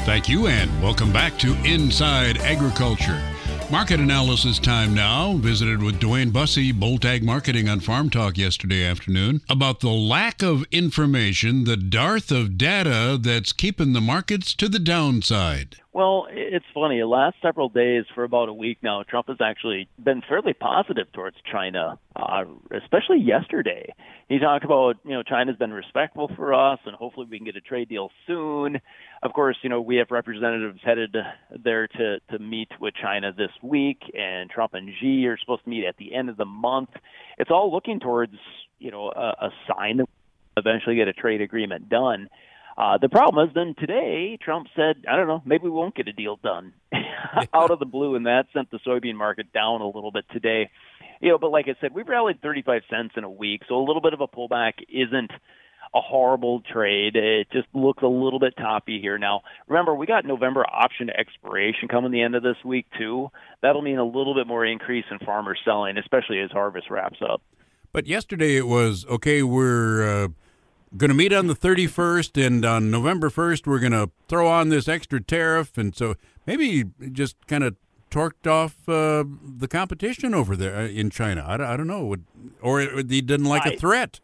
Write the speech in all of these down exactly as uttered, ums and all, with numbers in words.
Thank you, and welcome back to Inside Agriculture. Market analysis time now. Visited with Dwayne Bussey, Bolt Ag Marketing on Farm Talk yesterday afternoon about the lack of information, the dearth of data that's keeping the markets to the downside. Well, it's funny. The last several days, for about a week now, Trump has actually been fairly positive towards China, uh, especially yesterday. He talked about, you know, China's been respectful for us, and hopefully we can get a trade deal soon. Of course, you know, we have representatives headed there to, to meet with China this week, and Trump and Xi are supposed to meet at the end of the month. It's all looking towards, you know, a, a sign that we'll eventually get a trade agreement done. Uh, the problem is then today, Trump said, I don't know, maybe we won't get a deal done out of the blue, and that sent the soybean market down a little bit today. You know, but like I said, we've rallied thirty-five cents in a week, so a little bit of a pullback isn't a horrible trade. It just looks a little bit toppy here. Now, remember, we got November option expiration coming the end of this week, too. That'll mean a little bit more increase in farmer selling, especially as harvest wraps up. But yesterday it was, okay, we're... Uh... going to meet on the thirty-first, and on November first, we're going to throw on this extra tariff. And so maybe just kind of torqued off uh, the competition over there in China. I don't, I don't know. Or he didn't like I, a threat.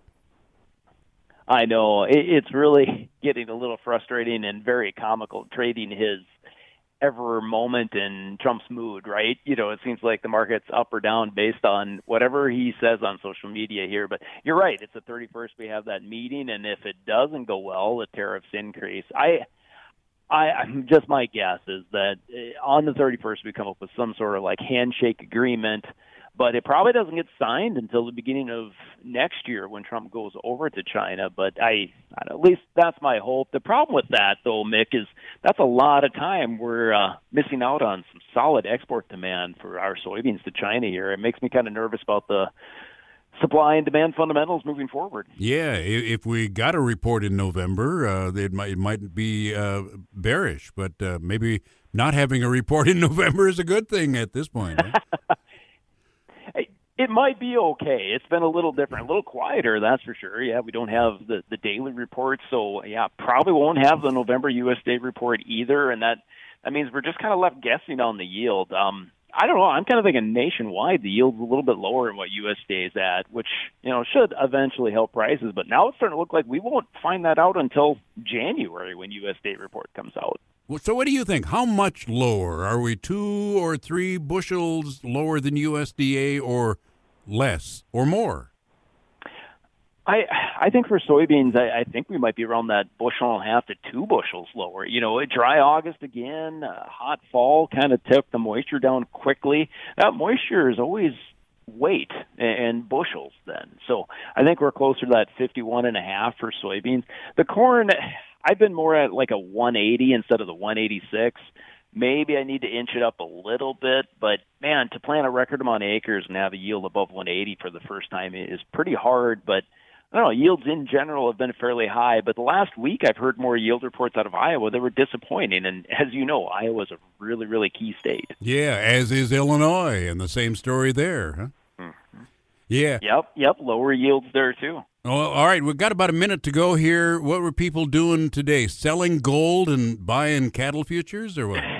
I know. It, it's really getting a little frustrating and very comical, trading his ever moment in Trump's mood, right? You know, it seems like the market's up or down based on whatever he says on social media here. But you're right. It's the thirty-first we have that meeting, and if it doesn't go well, the tariffs increase. I, I, I'm just my guess is that on the thirty-first we come up with some sort of like handshake agreement, but it probably doesn't get signed until the beginning of next year when Trump goes over to China. But I, at least that's my hope. The problem with that, though, Mick, is that's a lot of time we're uh, missing out on some solid export demand for our soybeans to China here. It makes me kind of nervous about the supply and demand fundamentals moving forward. Yeah, if we got a report in November, uh, it might it might be uh, bearish, but uh, maybe not having a report in November is a good thing at this point. Huh? It might be okay. It's been a little different, a little quieter, that's for sure. Yeah, we don't have the, the daily reports, so yeah, probably won't have the November U S D A report either, and that, that means we're just kind of left guessing on the yield. Um, I don't know. I'm kind of thinking nationwide the yield's a little bit lower than what U S D A is at, which, you know, should eventually help prices, but now it's starting to look like we won't find that out until January when U S D A report comes out. Well, so what do you think? How much lower? Are we two or three bushels lower than U S D A, or less or more? I I think for soybeans, I, I think we might be around that bushel and a half to two bushels lower. You know, a dry August again, a hot fall kind of took the moisture down quickly. That moisture is always weight and bushels then. So I think we're closer to that fifty-one and a half for soybeans. The corn, I've been more at like a one eighty instead of the one eighty-six. Maybe I need to inch it up a little bit, but man, to plant a record amount of acres and have a yield above one eighty for the first time is pretty hard. But I don't know, yields in general have been fairly high, but the last week I've heard more yield reports out of Iowa that were disappointing. And as you know, Iowa's a really, really key state. Yeah, as is Illinois, and the same story there, huh? Mm-hmm. Yeah. Yep, yep, lower yields there too. Oh, all right, we've got about a minute to go here. What were people doing today? Selling gold and buying cattle futures, or what?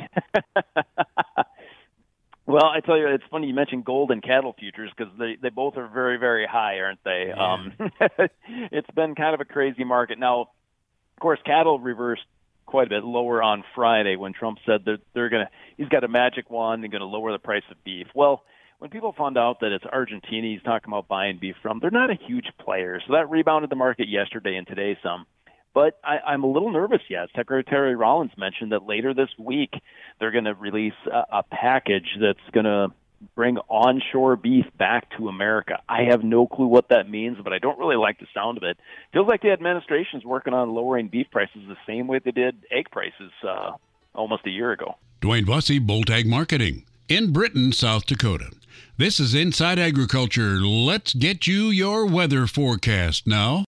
Well, I tell you, it's funny you mentioned gold and cattle futures because they, they both are very, very high, aren't they? Yeah. Um, it's been kind of a crazy market. Now, of course, cattle reversed quite a bit lower on Friday when Trump said that they're going to, he's got a magic wand and going to lower the price of beef. Well, when people found out that it's Argentina he's talking about buying beef from, they're not a huge player. So that rebounded the market yesterday and today some. But I, I'm a little nervous yet. Secretary Rollins mentioned that later this week they're going to release a, a package that's going to bring onshore beef back to America. I have no clue what that means, but I don't really like the sound of it. Feels like the administration's working on lowering beef prices the same way they did egg prices uh, almost a year ago. Dwayne Bussey, Bolt Ag Marketing, in Britain, South Dakota. This is Inside Agriculture. Let's get you your weather forecast now.